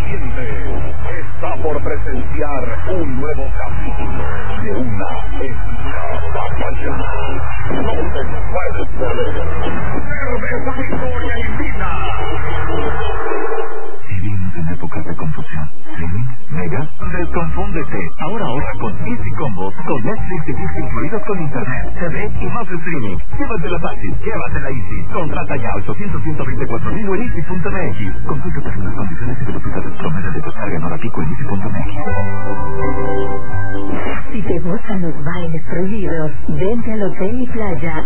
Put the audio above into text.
Impaciente está por presenciar un nuevo capítulo de una épica batalla. No te puedes perder. Cerveza Victoria invita. Vivimos en épocas de confusión. Streaming, mega, desconfúndete. Ahora con Easy Combos, con Netflix y Disney incluidos con internet, TV y más streaming. Llévatela fácil, llévatela Easy. Contrata ya 800-124-1000 en Easy.mx. Consulta términos, condiciones y velocidades promedio de descarga en hora pico en Easy.mx. Si te gustan los bailes prohibidos, vente al Hotel y Playa